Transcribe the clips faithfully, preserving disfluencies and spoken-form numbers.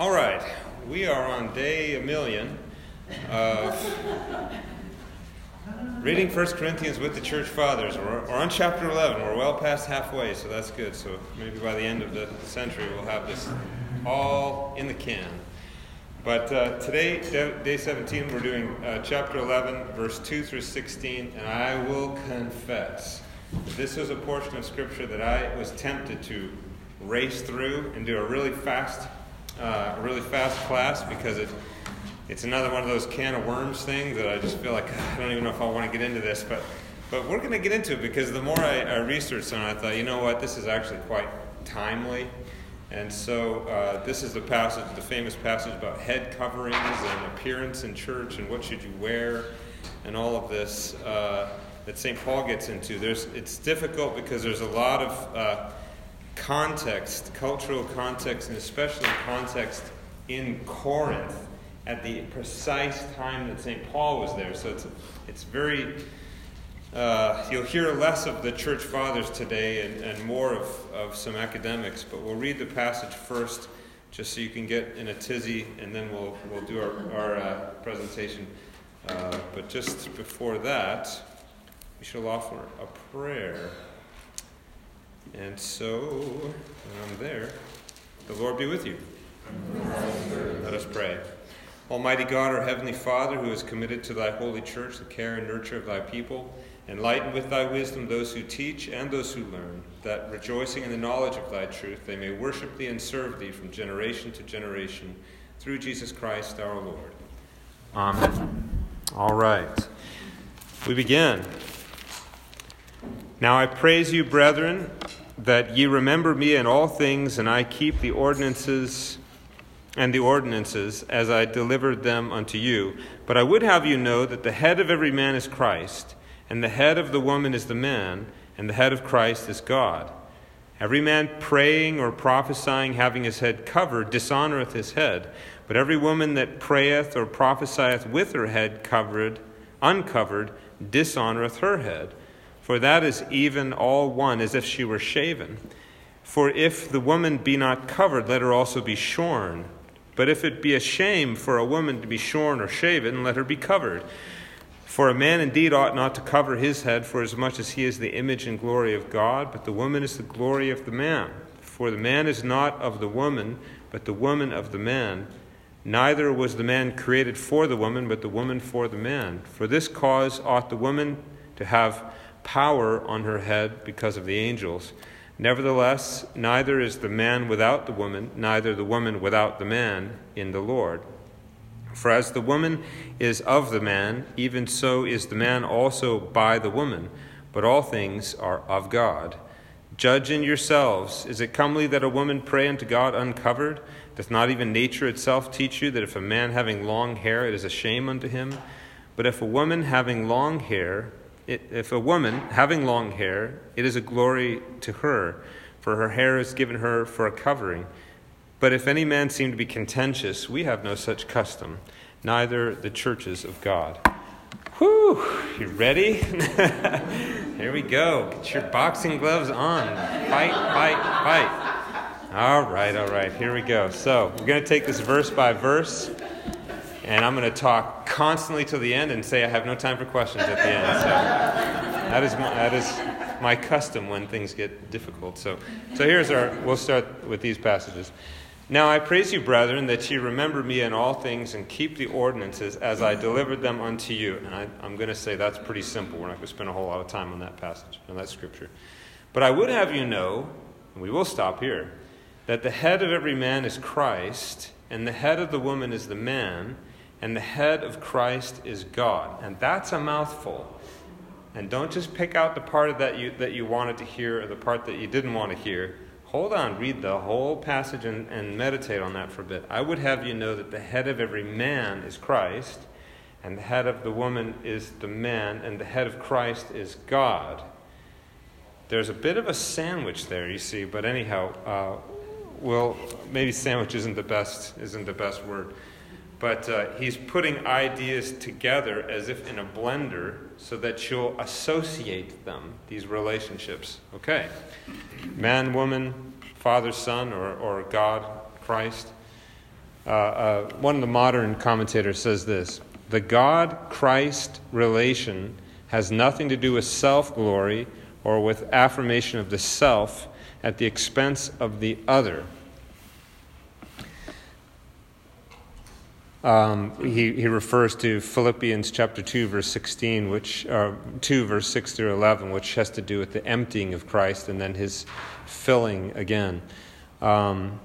All right, we are on day a million of reading First Corinthians with the church fathers. We're, we're on chapter eleven. We're well past halfway, so that's good. So maybe by the end of the century, we'll have this all in the can. But uh, today, day seventeen, we're doing uh, chapter eleven, verse two through sixteen, and I will confess that this was a portion of Scripture that I was tempted to race through and do a really fast, uh, a really fast class because it, it's another one of those can of worms things that I just feel like I don't even know if I want to get into this, but but we're going to get into it because the more I, I researched on it, I thought, you know what, this is actually quite timely. And so uh, this is the passage, the famous passage about head coverings and appearance in church and what should you wear and all of this uh, that Saint Paul gets into. There's It's difficult because there's a lot of uh, context, cultural context, and especially context in Corinth at the precise time that Saint Paul was there. So it's it's very... Uh, you'll hear less of the church fathers today and, and more of, of some academics, but we'll read the passage first just so you can get in a tizzy, and then we'll we'll do our, our uh, presentation. Uh, but just before that, we shall offer a prayer. And so, when I'm there, the Lord be with you. Let us pray. Almighty God, our Heavenly Father, who has committed to thy holy church the care and nurture of thy people, enlighten with thy wisdom those who teach and those who learn, that rejoicing in the knowledge of thy truth, they may worship thee and serve thee from generation to generation, through Jesus Christ our Lord. Amen. All right. We begin. Now I praise you, brethren, that ye remember me in all things, and I keep the ordinances and the ordinances as I delivered them unto you. But I would have you know that the head of every man is Christ, and the head of the woman is the man, and the head of Christ is God. Every man praying or prophesying, having his head covered, dishonoureth his head. But every woman that prayeth or prophesieth with her head covered, uncovered, dishonoureth her head. For that is even all one, as if she were shaven. For if the woman be not covered, let her also be shorn. But if it be a shame for a woman to be shorn or shaven, let her be covered. For a man indeed ought not to cover his head, for as much as he is the image and glory of God, but the woman is the glory of the man. For the man is not of the woman, but the woman of the man. Neither was the man created for the woman, but the woman for the man. For this cause ought the woman to have power on her head because of the angels. Nevertheless, neither is the man without the woman, neither the woman without the man in the Lord. For as the woman is of the man, even so is the man also by the woman. But all things are of God. Judge in yourselves. Is it comely that a woman pray unto God uncovered? Doth not even nature itself teach you that if a man having long hair, it is a shame unto him? But if a woman having long hair, it, if a woman having long hair, it is a glory to her, for her hair is given her for a covering. But if any man seem to be contentious, we have no such custom, neither the churches of God. Whew, you ready? Here we go. Get your boxing gloves on. Fight, fight, fight. All right, all right, here we go. So we're going to take this verse by verse, and I'm going to talk constantly till the end and say I have no time for questions at the end. So that is my, that is my custom when things get difficult. So, so here's our, we'll start with these passages. Now I praise you, brethren, that ye remember me in all things and keep the ordinances as I delivered them unto you. And I, I'm going to say that's pretty simple. We're not going to spend a whole lot of time on that passage, on that scripture. But I would have you know, and we will stop here, that the head of every man is Christ, and the head of the woman is the man, and the head of Christ is God. And that's a mouthful. And don't just pick out the part of that you that you wanted to hear or the part that you didn't want to hear. Hold on, read the whole passage and, and meditate on that for a bit. I would have you know that the head of every man is Christ, and the head of the woman is the man, and the head of Christ is God. There's a bit of a sandwich there, you see, but anyhow, uh, well, maybe sandwich isn't the best isn't the best word. But uh, he's putting ideas together as if in a blender so that you'll associate them, these relationships. Okay. Man, woman, Father, Son, or, or God, Christ. Uh, uh, one of the modern commentators says this: the God-Christ relation has nothing to do with self-glory or with affirmation of the self at the expense of the other. Um, he, he refers to Philippians chapter two, verse sixteen, which uh, two, verse six through eleven, which has to do with the emptying of Christ and then his filling again. Um,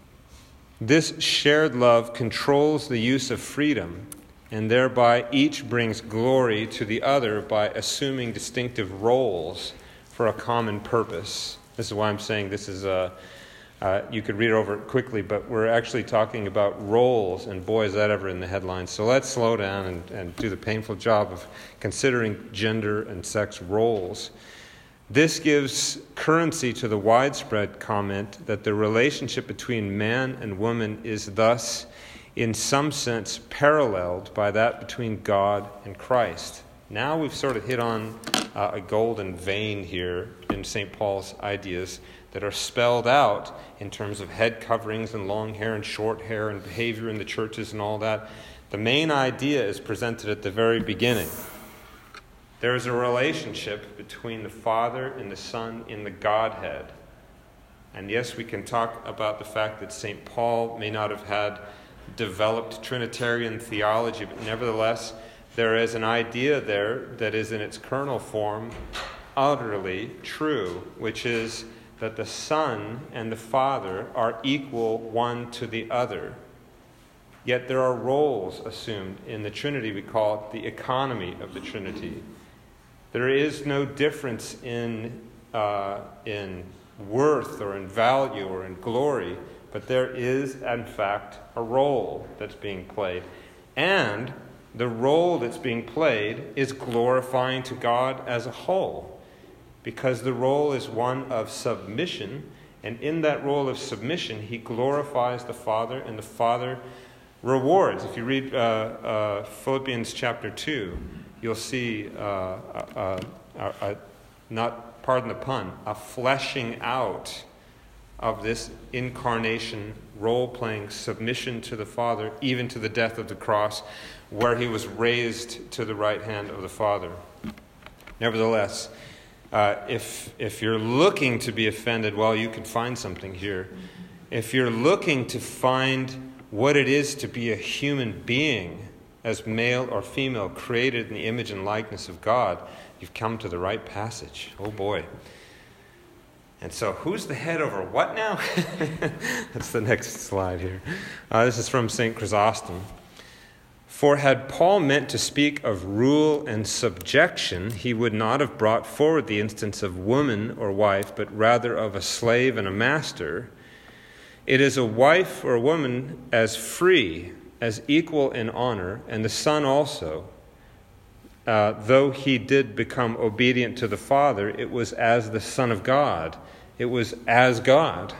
this shared love controls the use of freedom, and thereby each brings glory to the other by assuming distinctive roles for a common purpose. This is why I'm saying this is a Uh, you could read over it quickly, but we're actually talking about roles, and boy, is that ever in the headlines. So let's slow down and, and do the painful job of considering gender and sex roles. This gives currency to the widespread comment that the relationship between man and woman is thus, in some sense, paralleled by that between God and Christ. Now we've sort of hit on uh, a golden vein here in Saint Paul's ideas that are spelled out in terms of head coverings and long hair and short hair and behavior in the churches and all that. The main idea is presented at the very beginning. There is a relationship between the Father and the Son in the Godhead. And yes, we can talk about the fact that Saint Paul may not have had developed Trinitarian theology, but nevertheless, there is an idea there that is in its kernel form utterly true, which is that the Son and the Father are equal one to the other. Yet there are roles assumed in the Trinity. We call it the economy of the Trinity. There is no difference in, uh, in worth or in value or in glory, but there is, in fact, a role that's being played. And the role that's being played is glorifying to God as a whole, because the role is one of submission, and in that role of submission, he glorifies the Father, and the Father rewards. If you read uh, uh, Philippians chapter two, you'll see, uh, uh, uh, uh, not, pardon the pun, a fleshing out of this incarnation, role-playing submission to the Father, even to the death of the cross, where he was raised to the right hand of the Father. Nevertheless, Uh, if if you're looking to be offended, well, you can find something here. If you're looking to find what it is to be a human being, as male or female, created in the image and likeness of God, you've come to the right passage. Oh boy. And so who's the head over what now? That's the next slide here. Uh, this is from Saint Chrysostom. For had Paul meant to speak of rule and subjection, he would not have brought forward the instance of woman or wife, but rather of a slave and a master. It is a wife or a woman as free, as equal in honor, and the son also. Uh, though he did become obedient to the Father, it was as the Son of God. It was as God.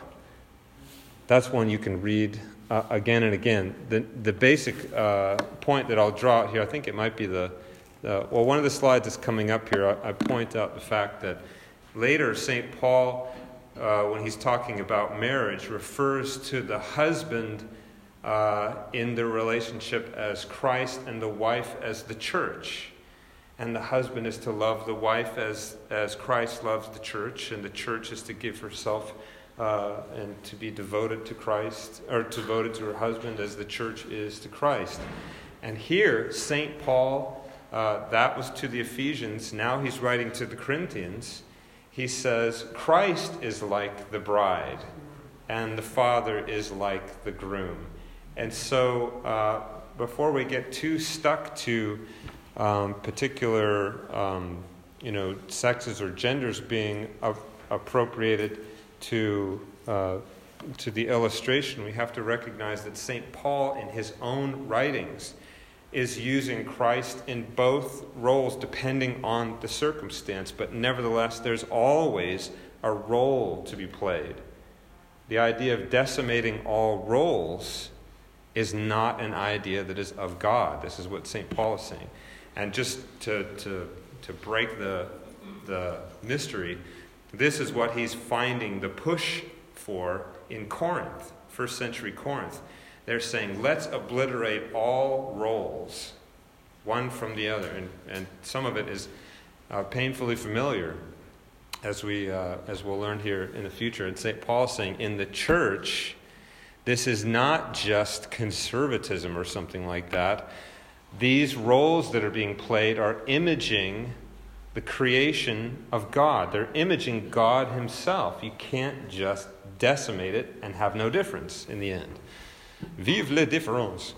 That's one you can read Uh, again and again. The the basic uh, point that I'll draw out here, I think it might be the, the well, one of the slides that's coming up here, I, I point out the fact that later Saint Paul, uh, when he's talking about marriage, refers to the husband uh, in the relationship as Christ and the wife as the church. And the husband is to love the wife as, as Christ loves the church, and the church is to give herself Uh, and to be devoted to Christ, or devoted to her husband as the church is to Christ. And here, Saint Paul, uh, that was to the Ephesians. Now he's writing to the Corinthians. He says, Christ is like the bride, and the Father is like the groom. And so, uh, before we get too stuck to um, particular, um, you know, sexes or genders being a- appropriated to uh, to the illustration, we have to recognize that Saint Paul, in his own writings, is using Christ in both roles depending on the circumstance, but nevertheless, there's always a role to be played. The idea of decimating all roles is not an idea that is of God. This is what Saint Paul is saying. And just to to to break the the mystery, this is what he's finding the push for in Corinth, first century Corinth. They're saying, let's obliterate all roles, one from the other. And, and some of it is uh, painfully familiar, as, we, uh, as we'll learn here in the future. And Saint Paul's saying, in the church, this is not just conservatism or something like that. These roles that are being played are imaging the creation of God. They're imaging God himself. You can't just decimate it and have no difference in the end. Vive la différence.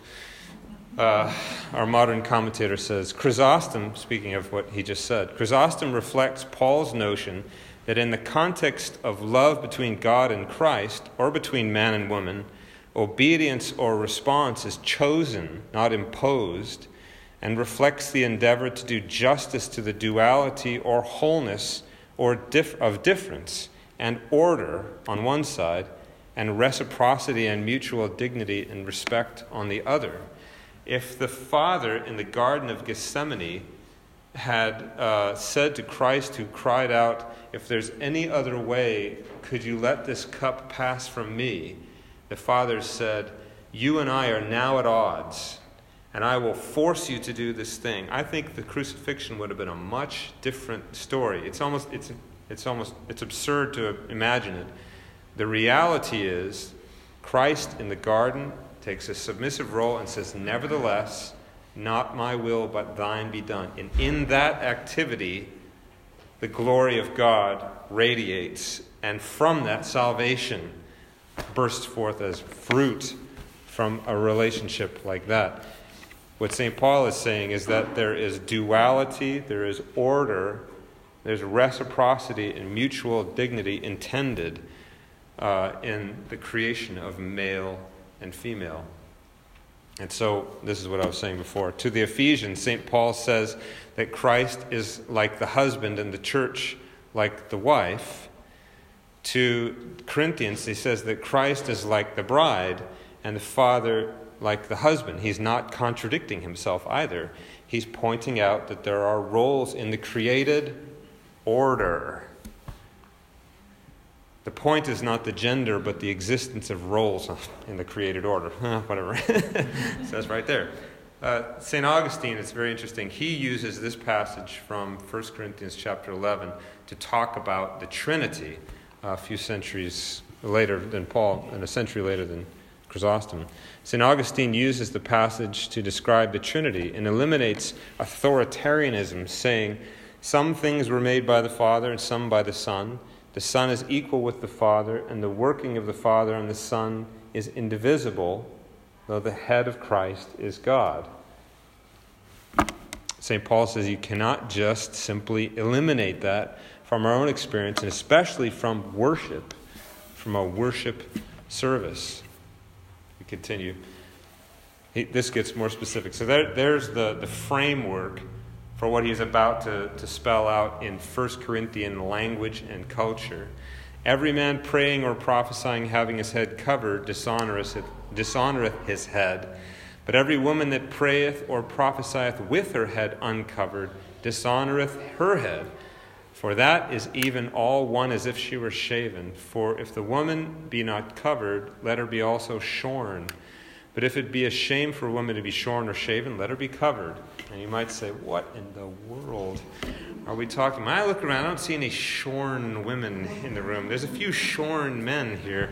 Uh, our modern commentator says, Chrysostom, speaking of what he just said, Chrysostom reflects Paul's notion that in the context of love between God and Christ, or between man and woman, obedience or response is chosen, not imposed, and reflects the endeavor to do justice to the duality or wholeness or dif- of difference and order on one side, and reciprocity and mutual dignity and respect on the other. If the Father in the Garden of Gethsemane had uh, said to Christ, who cried out, if there's any other way, could you let this cup pass from me? The Father said, you and I are now at odds, and I will force you to do this thing. I think the crucifixion would have been a much different story. It's almost, it's, it's almost, it's absurd to imagine it. The reality is, Christ in the garden takes a submissive role and says, nevertheless, not my will, but thine be done. And in that activity, the glory of God radiates, and from that, salvation bursts forth as fruit from a relationship like that. What Saint Paul is saying is that there is duality, there is order, there's reciprocity and mutual dignity intended uh, in the creation of male and female. And so, this is what I was saying before. To the Ephesians, Saint Paul says that Christ is like the husband and the church like the wife. To Corinthians, he says that Christ is like the bride and the father like the husband. He's not contradicting himself either. He's pointing out that there are roles in the created order. The point is not the gender, but the existence of roles in the created order. Whatever. It says right there. Uh, Saint Augustine, it's very interesting. He uses this passage from First Corinthians chapter eleven to talk about the Trinity uh, a few centuries later than Paul, and a century later than Chrysostom. Saint Augustine uses the passage to describe the Trinity and eliminates authoritarianism, saying, some things were made by the Father and some by the Son. The Son is equal with the Father, and the working of the Father and the Son is indivisible, though the head of Christ is God. Saint Paul says you cannot just simply eliminate that from our own experience, and especially from worship, from a worship service. We continue. He, this gets more specific. So there, there's the, the framework for what he's about to, to spell out in First Corinthian language and culture. Every man praying or prophesying having his head covered dishonoreth, dishonoreth his head. But every woman that prayeth or prophesieth with her head uncovered dishonoreth her head. For that is even all one as if she were shaven. For if the woman be not covered, let her be also shorn. But if it be a shame for a woman to be shorn or shaven, let her be covered. And you might say, what in the world are we talking about? I look around, I don't see any shorn women in the room. There's a few shorn men here.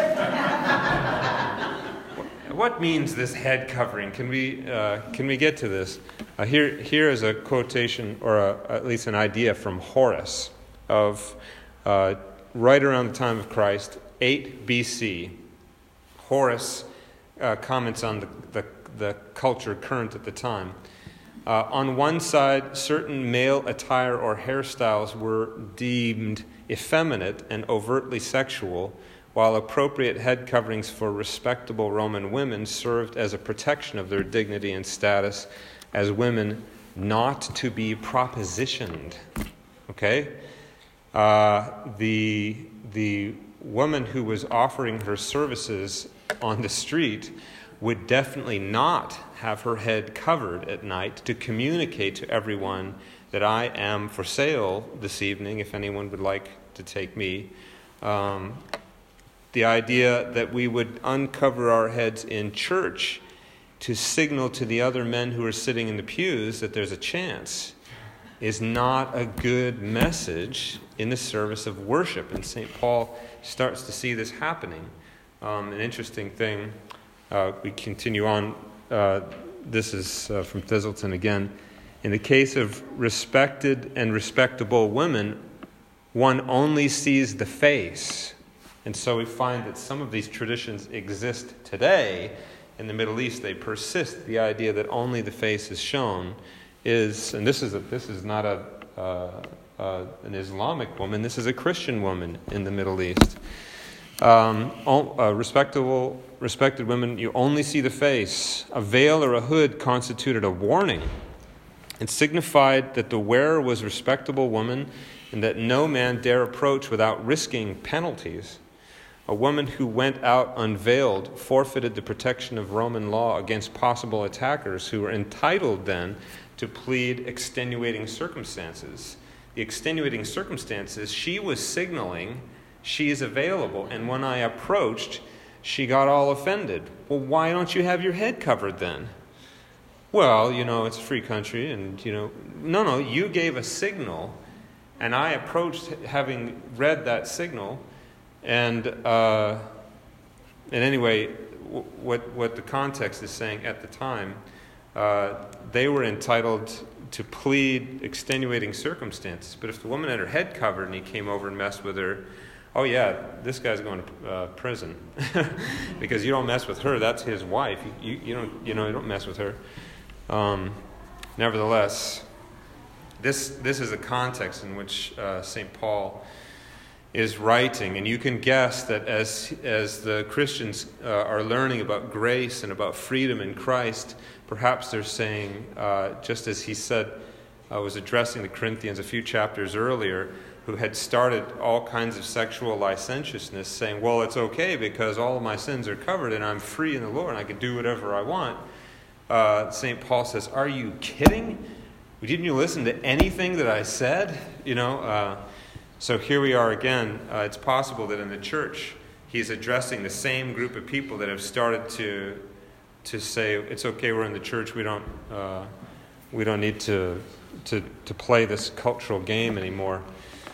What means this head covering? Can we uh, can we get to this? Uh, here, here is a quotation, or a, at least an idea from Horace, of uh, right around the time of Christ, eight B C. Horace uh, comments on the, the, the culture current at the time. Uh, on one side, certain male attire or hairstyles were deemed effeminate and overtly sexual, while appropriate head coverings for respectable Roman women served as a protection of their dignity and status as women not to be propositioned. Okay? Uh, the, the woman who was offering her services on the street would definitely not have her head covered at night to communicate to everyone that I am for sale this evening if anyone would like to take me. Um, The idea that we would uncover our heads in church to signal to the other men who are sitting in the pews that there's a chance is not a good message in the service of worship. And Saint Paul starts to see this happening. Um, an interesting thing, uh, we continue on, uh, this is uh, from Thistleton again. In the case of respected and respectable women, one only sees the face. And so we find that some of these traditions exist today. In the Middle East, they persist. The idea that only the face is shown is, and this is a, this is not a uh, uh, an Islamic woman. This is a Christian woman in the Middle East. Um, uh, respectable, respected women, you only see the face. A veil or a hood constituted a warning. It signified that the wearer was a respectable woman and that no man dare approach without risking penalties. A woman who went out unveiled forfeited the protection of Roman law against possible attackers who were entitled then to plead extenuating circumstances. The extenuating circumstances, she was signaling she is available, and when I approached, she got all offended. Well, why don't you have your head covered then? Well, you know, it's a free country, and, you know, no, no, you gave a signal, and I approached having read that signal, and, uh, and anyway, w- what, what the context is saying at the time, uh, they were entitled to plead extenuating circumstances, but if the woman had her head covered and he came over and messed with her, oh yeah, this guy's going to uh, prison because you don't mess with her. That's his wife. You, you, you don't, you know, you don't mess with her. Um, nevertheless, this this is a context in which uh, Saint Paul is writing, and you can guess that as as the Christians uh, are learning about grace and about freedom in Christ, perhaps they're saying, uh, just as he said, I uh, was addressing the Corinthians a few chapters earlier, who had started all kinds of sexual licentiousness, saying, well, it's okay because all of my sins are covered and I'm free in the Lord and I can do whatever I want. Uh, Saint Paul says, are you kidding? Didn't you listen to anything that I said? You know, uh, so here we are again. Uh, it's possible that in the church, he's addressing the same group of people that have started to to say, it's okay, we're in the church, we don't uh, we don't need to, to, to play this cultural game anymore.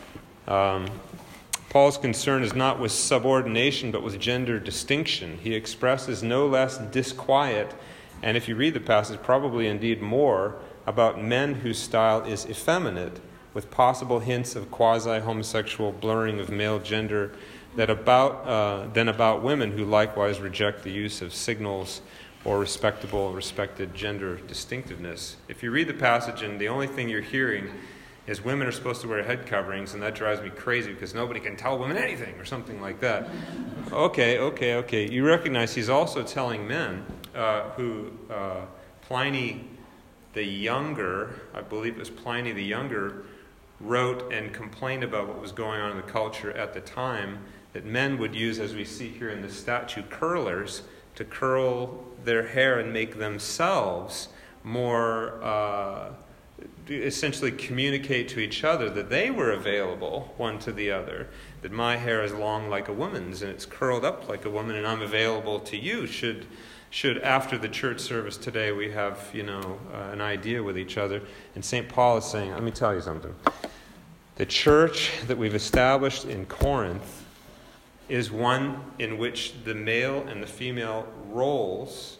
Um, Paul's concern is not with subordination, but with gender distinction. He expresses no less disquiet, and if you read the passage, probably indeed more, about men whose style is effeminate, with possible hints of quasi-homosexual blurring of male gender, that about uh, than about women who likewise reject the use of signals or respectable, respected gender distinctiveness. If you read the passage and the only thing you're hearing is women are supposed to wear head coverings, and that drives me crazy because nobody can tell women anything or something like that. Okay, okay, okay. You recognize he's also telling men uh, who uh, Pliny the Younger, I believe it was Pliny the Younger, wrote and complained about what was going on in the culture at the time, that men would use, as we see here in the statue, curlers to curl their hair and make themselves more... Uh, essentially communicate to each other that they were available one to the other, that my hair is long like a woman's and it's curled up like a woman and I'm available to you should should after the church service today we have, you know, uh, an idea with each other. And Saint Paul is saying, let me tell you something. The church that we've established in Corinth is one in which the male and the female roles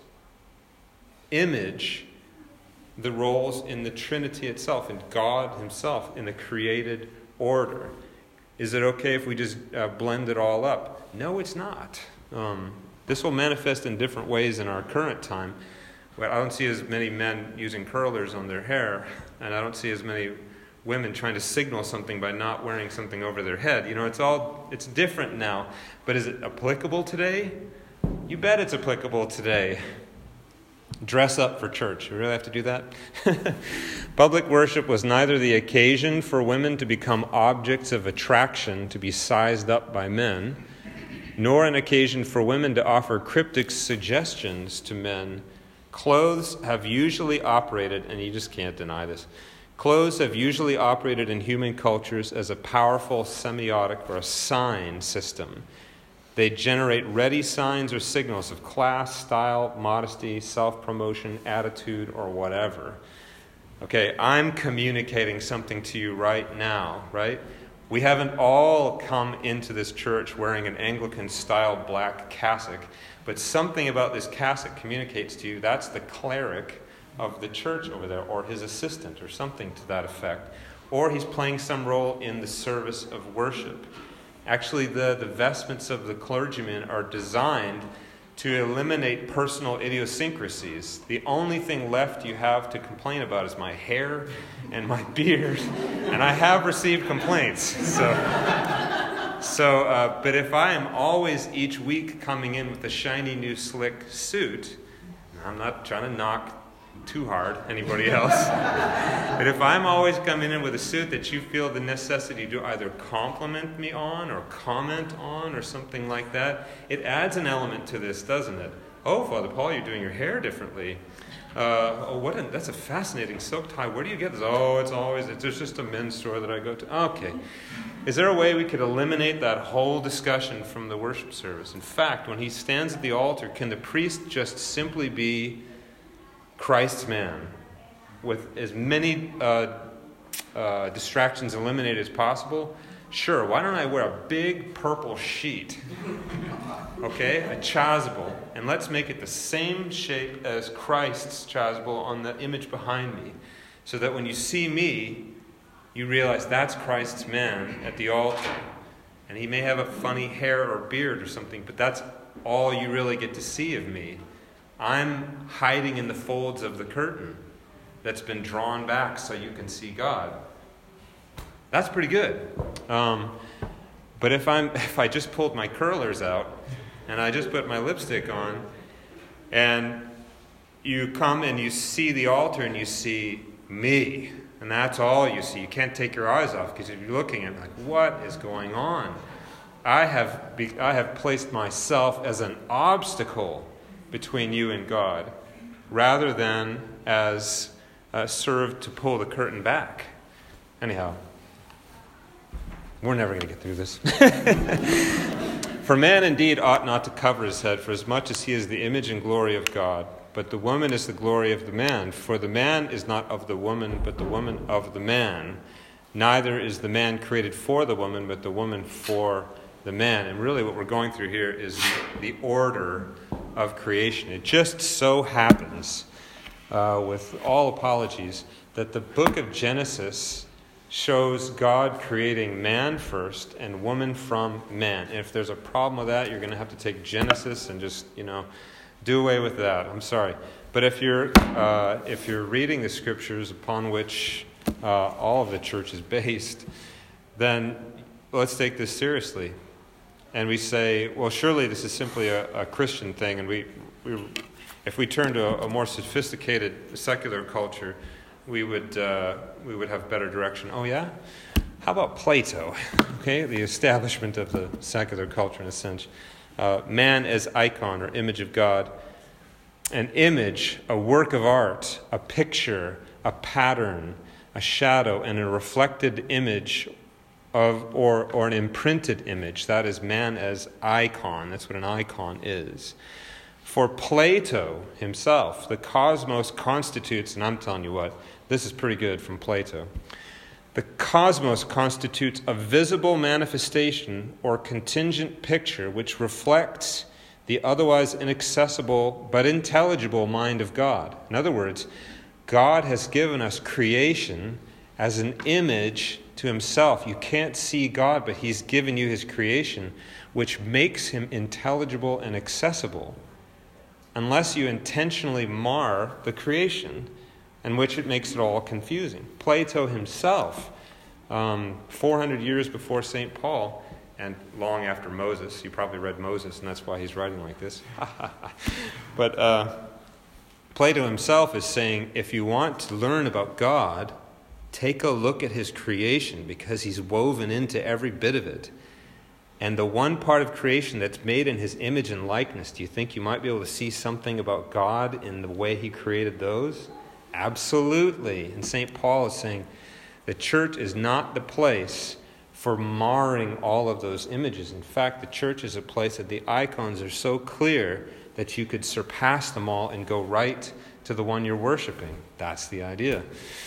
image the roles in the Trinity itself, in God himself, in the created order. Is it okay if we just uh, blend it all up? No, it's not. Um, this will manifest in different ways in our current time. Well, I don't see as many men using curlers on their hair, and I don't see as many women trying to signal something by not wearing something over their head. You know, it's all, it's different now. But is it applicable today? You bet it's applicable today. Dress up for church. You really have to do that? Public worship was neither the occasion for women to become objects of attraction to be sized up by men, nor an occasion for women to offer cryptic suggestions to men. Clothes have usually operated, and you just can't deny this, clothes have usually operated in human cultures as a powerful semiotic or a sign system. They generate ready signs or signals of class, style, modesty, self-promotion, attitude, or whatever. Okay, I'm communicating something to you right now, right? We haven't all come into this church wearing an Anglican-style black cassock, but something about this cassock communicates to you that's the cleric of the church over there, or his assistant, or something to that effect. Or he's playing some role in the service of worship. Actually, the, the vestments of the clergyman are designed to eliminate personal idiosyncrasies. The only thing left you have to complain about is my hair and my beard, and I have received complaints. So, so uh, but if I am always each week coming in with a shiny new slick suit, I'm not trying to knock too hard anybody else, but if I'm always coming in with a suit that you feel the necessity to either compliment me on or comment on or something like that, it adds an element to this, doesn't it? Oh, Father Paul, you're doing your hair differently. Uh, oh, what? A, that's a fascinating silk tie. Where do you get this? Oh, it's always, it's, there's just a men's store that I go to. Okay. Is there a way we could eliminate that whole discussion from the worship service? In fact, when he stands at the altar, can the priest just simply be Christ's man, with as many uh, uh, distractions eliminated as possible? Sure, why don't I wear a big purple sheet, okay, a chasuble, and let's make it the same shape as Christ's chasuble on the image behind me, so that when you see me, you realize that's Christ's man at the altar. And he may have a funny hair or beard or something, but that's all you really get to see of me. I'm hiding in the folds of the curtain that's been drawn back so you can see God. That's pretty good. Um, but if I'm if I just pulled my curlers out and I just put my lipstick on, and you come and you see the altar and you see me, and that's all you see. You can't take your eyes off, because if you're looking at me like, what is going on? I have be, I have placed myself as an obstacle between you and God, rather than as uh, served to pull the curtain back. Anyhow, we're never going to get through this. For man indeed ought not to cover his head, for as much as he is the image and glory of God. But the woman is the glory of the man. For the man is not of the woman, but the woman of the man. Neither is the man created for the woman, but the woman for the man. And really what we're going through here is the order of creation. It just so happens, uh, with all apologies, that the book of Genesis shows God creating man first and woman from man. And if there's a problem with that, you're going to have to take Genesis and just, you know, do away with that. I'm sorry. But if you're uh, if you're reading the scriptures upon which uh, all of the church is based, then let's take this seriously. And we say, well, surely this is simply a, a Christian thing, and we, we if we turn to a, a more sophisticated secular culture, we would uh, we would have better direction. Oh yeah? How about Plato? Okay, the establishment of the secular culture in a sense. Uh, man as icon or image of God. An image, a work of art, a picture, a pattern, a shadow, and a reflected image of, or, or an imprinted image. That is man as icon. That's what an icon is. For Plato himself, the cosmos constitutes, and I'm telling you what, this is pretty good from Plato. The cosmos constitutes a visible manifestation or contingent picture which reflects the otherwise inaccessible but intelligible mind of God. In other words, God has given us creation as an image to himself. You can't see God, but he's given you his creation, which makes him intelligible and accessible, unless you intentionally mar the creation, in which it makes it all confusing. Plato himself, um, four hundred years before Saint Paul, and long after Moses, you probably read Moses, and that's why he's writing like this. But uh, Plato himself is saying, if you want to learn about God, take a look at his creation, because he's woven into every bit of it. And the one part of creation that's made in his image and likeness, do you think you might be able to see something about God in the way he created those? Absolutely. And Saint Paul is saying, the church is not the place for marring all of those images. In fact, the church is a place that the icons are so clear that you could surpass them all and go right to the one you're worshiping. That's the idea.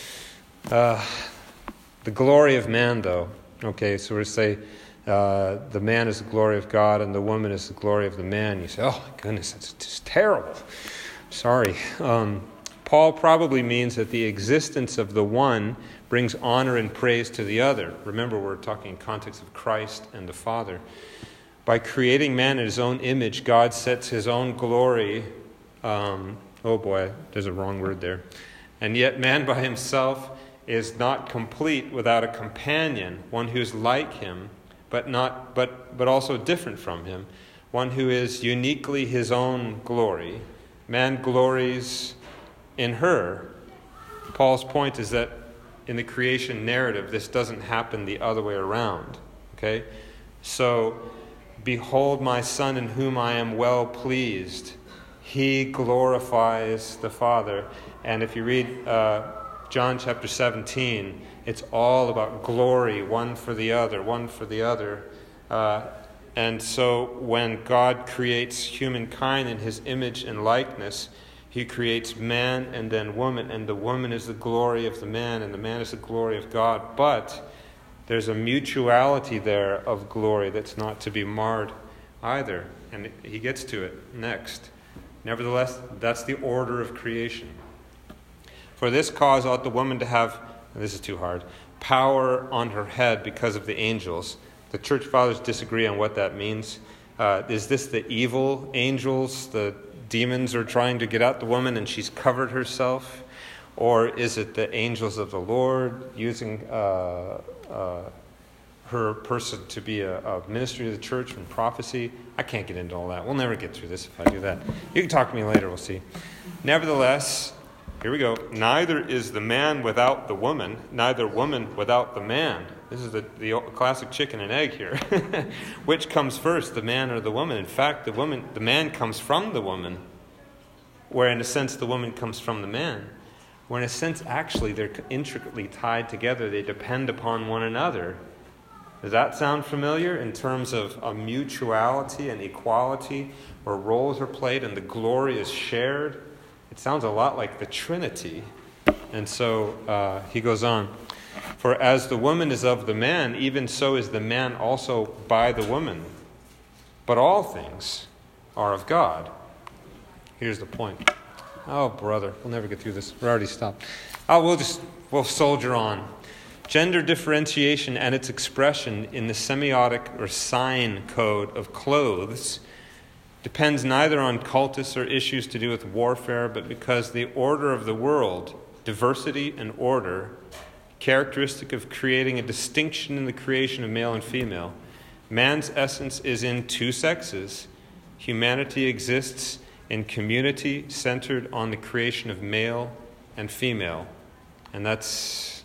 Uh, the glory of man, though. Okay, so we say uh, the man is the glory of God and the woman is the glory of the man. You say, oh my goodness, that's just terrible. Sorry. Um, Paul probably means that the existence of the one brings honor and praise to the other. Remember, we're talking in context of Christ and the Father. By creating man in his own image, God sets his own glory. Um, oh boy, there's a wrong word there. And yet man by himself is not complete without a companion, one who's like him, but not, but but also different from him, one who is uniquely his own glory. Man glories in her. Paul's point is that in the creation narrative, this doesn't happen the other way around. Okay? So, behold my son in whom I am well pleased. He glorifies the Father. And if you read uh, John chapter seventeen, it's all about glory, one for the other, one for the other. Uh, and so when God creates humankind in his image and likeness, he creates man and then woman, and the woman is the glory of the man, and the man is the glory of God. But there's a mutuality there of glory that's not to be marred either. And he gets to it next. Nevertheless, that's the order of creation. For this cause ought the woman to have, this is too hard, power on her head because of the angels. The church fathers disagree on what that means. Uh, is this the evil angels, the demons are trying to get at the woman and she's covered herself? Or is it the angels of the Lord using uh, uh, her person to be a, a ministry of the church and prophecy? I can't get into all that. We'll never get through this if I do that. You can talk to me later, we'll see. Nevertheless, here we go. Neither is the man without the woman, neither woman without the man. This is the, the classic chicken and egg here. Which comes first, the man or the woman? In fact, the woman, the man comes from the woman, where in a sense the woman comes from the man. Where in a sense, actually, they're intricately tied together. They depend upon one another. Does that sound familiar in terms of a mutuality and equality, where roles are played and the glory is shared? It sounds a lot like the Trinity. And so uh, he goes on. For as the woman is of the man, even so is the man also by the woman. But all things are of God. Here's the point. Oh, brother, we'll never get through this. We're already stopped. Oh, we'll just, we'll soldier on. Gender differentiation and its expression in the semiotic or sign code of clothes depends neither on cultus or issues to do with warfare, but because the order of the world, diversity and order, characteristic of creating a distinction in the creation of male and female. Man's essence is in two sexes. Humanity exists in community centered on the creation of male and female. And that's,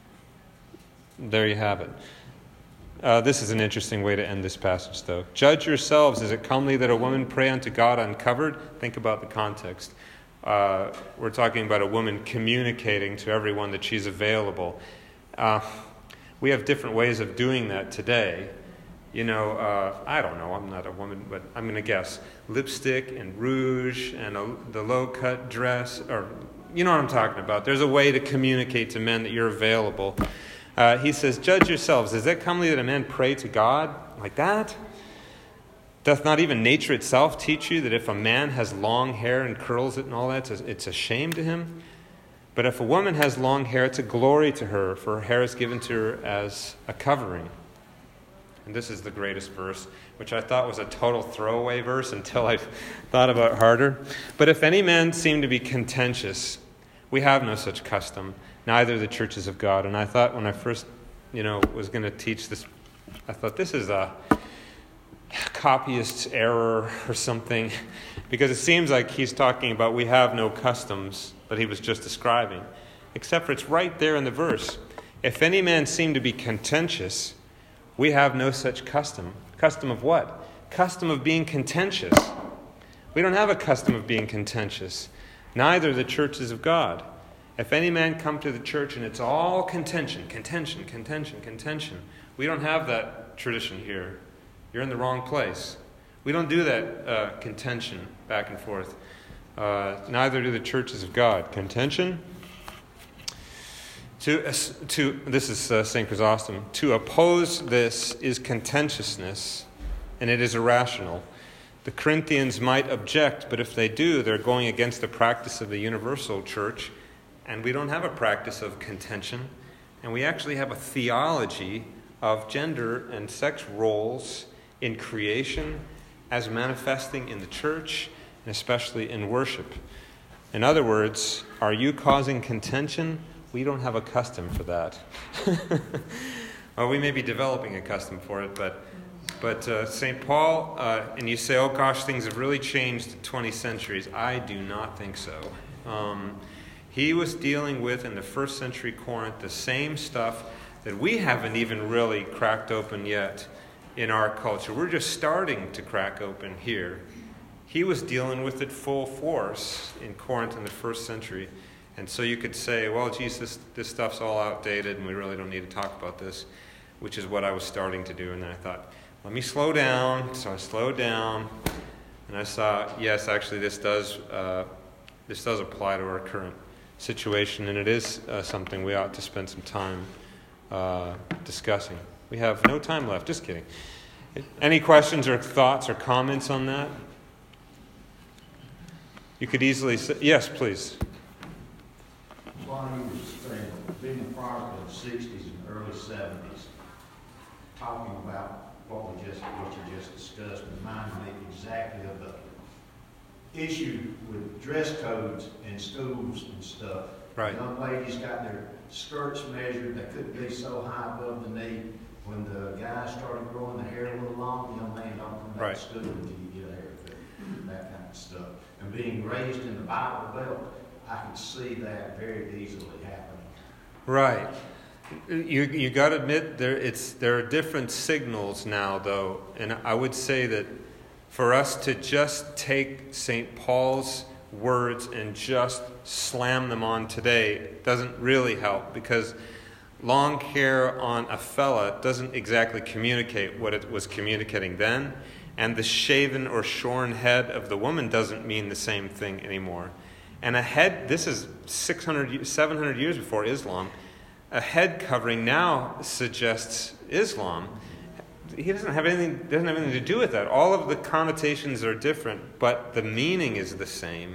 there you have it. Uh, this is an interesting way to end this passage, though. Judge yourselves, is it comely that a woman pray unto God uncovered? Think about the context. Uh, we're talking about a woman communicating to everyone that she's available. Uh, we have different ways of doing that today. You know, uh, I don't know, I'm not a woman, but I'm going to guess. Lipstick and rouge and a, the low-cut dress, or you know what I'm talking about. There's a way to communicate to men that you're available. Uh, he says, judge yourselves. Is it comely that a man pray to God like that? Doth not even nature itself teach you that if a man has long hair and curls it and all that, it's a shame to him? But if a woman has long hair, it's a glory to her, for her hair is given to her as a covering. And this is the greatest verse, which I thought was a total throwaway verse until I thought about it harder. But if any man seem to be contentious, we have no such custom, neither the churches of God. And I thought when I first, you know, was going to teach this, I thought this is a copyist's error or something, because it seems like he's talking about we have no customs that he was just describing, except for it's right there in the verse. If any man seem to be contentious, we have no such custom. Custom of what? Custom of being contentious. We don't have a custom of being contentious. Neither the churches of God. If any man come to the church and it's all contention, contention, contention, contention, We don't have that tradition here. You're in the wrong place. We don't do that uh, contention back and forth. Uh, neither do the churches of God. Contention? To, uh, to this is uh, Saint Chrysostom. To oppose this is contentiousness, and it is irrational. The Corinthians might object, but if they do, they're going against the practice of the universal church, and we don't have a practice of contention, and we actually have a theology of gender and sex roles in creation as manifesting in the church, and especially in worship. In other words, are you causing contention? We don't have a custom for that. Well, we may be developing a custom for it, but but uh, Saint Paul, uh, and you say, oh gosh, things have really changed in twenty centuries. I do not think so. Um, he was dealing with, in the first century Corinth, the same stuff that we haven't even really cracked open yet in our culture. We're just starting to crack open here. He was dealing with it full force in Corinth in the first century. And so you could say, well, geez, this, this stuff's all outdated and we really don't need to talk about this, which is what I was starting to do. And then I thought, let me slow down. So I slowed down, and I saw, yes, actually this does uh, this does apply to our current situation, and it is uh, something we ought to spend some time uh, discussing. We have no time left. Just kidding. Any questions or thoughts or comments on that? You could easily say, yes, please. While you were saying, being a product of the sixties and early seventies, talking about what we just, what you just discussed, reminded me exactly of the issue with dress codes in schools and stuff. Right. Young ladies got their skirts measured; they couldn't be so high above the knee. When the guys started growing the hair a little long, young man, don't come back right. to school until you get a haircut. That kind of stuff. And being raised in the Bible Belt, I could see that very easily happening. Right. You you got to admit there it's there are different signals now, though, and I would say that for us to just take Saint Paul's words and just slam them on today doesn't really help, because long hair on a fella doesn't exactly communicate what it was communicating then, and the shaven or shorn head of the woman doesn't mean the same thing anymore. And a head, this is six hundred, seven hundred years before Islam. A head covering now suggests Islam. He doesn't have anything doesn't have anything to do with that. All of the connotations are different, but the meaning is the same.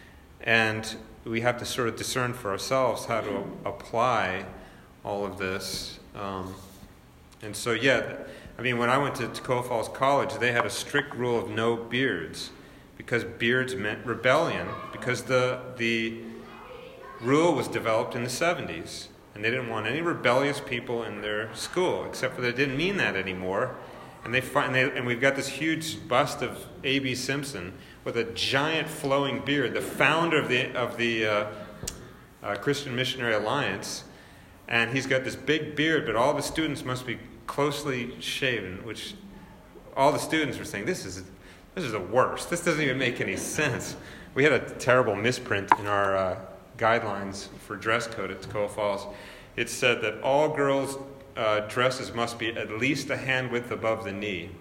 And we have to sort of discern for ourselves how to apply all of this. Um, and so, yeah, I mean, when I went to Tacoma Falls College, they had a strict rule of no beards, because beards meant rebellion, because the the rule was developed in the seventies. And they didn't want any rebellious people in their school, except for they didn't mean that anymore. And they find, they, and we've got this huge bust of A B Simpson with a giant flowing beard, the founder of the of the uh, uh, Christian Missionary Alliance, and he's got this big beard, but all the students must be closely shaven, which all the students were saying, this is this is the worst. This doesn't even make any sense. We had a terrible misprint in our uh, guidelines for dress code at Tacoma Falls. It said that all girls' uh, dresses must be at least a hand width above the knee.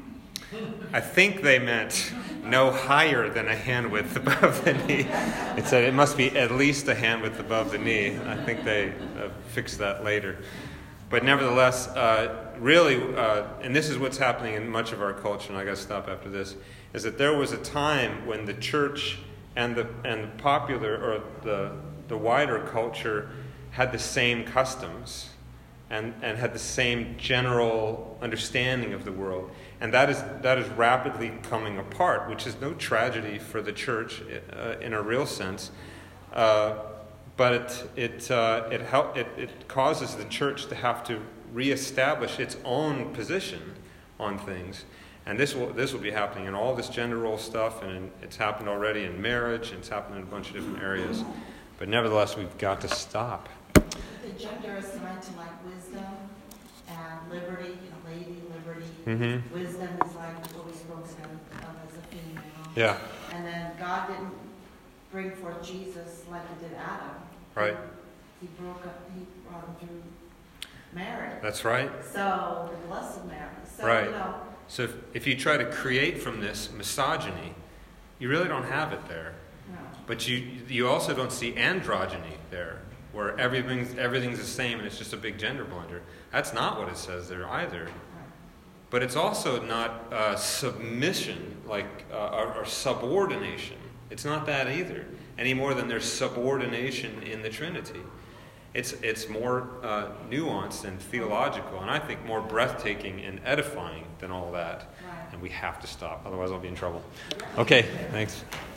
I think they meant no higher than a hand width above the knee. It said it must be at least a hand width above the knee. I think they uh, fixed that later. But nevertheless, uh, really, uh, and this is what's happening in much of our culture, and I got to stop after this, is that there was a time when the church and the and the popular or the the wider culture had the same customs and, and had the same general understanding of the world. And that is that is rapidly coming apart, which is no tragedy for the church uh, in a real sense. Uh, but it it uh, it, help, it it causes the church to have to reestablish its own position on things. And this will this will be happening in all this gender role stuff, and in, it's happened already in marriage, and it's happened in a bunch of different areas. But nevertheless, we've got to stop. The gender assigned to like wisdom and liberty, you know, lady, liberty. Mm-hmm. Wisdom is like what we spoke of, of as a female. Yeah. And then God didn't bring forth Jesus like he did Adam. Right. He broke up, he brought him through Mary. That's right. So, the Blessed Mary. So, Right. you know, So if, if you try to create from this misogyny, you really don't have it there. no. But you you also don't see androgyny there, where everything's everything's the same and it's just a big gender blunder. That's not what it says there either. But it's also not uh, submission, like uh, or, or subordination. It's not that either, any more than there's subordination in the Trinity. It's it's more uh, nuanced and theological, and I think more breathtaking and edifying than all that. Right. And we have to stop, otherwise I'll be in trouble. Okay, thanks.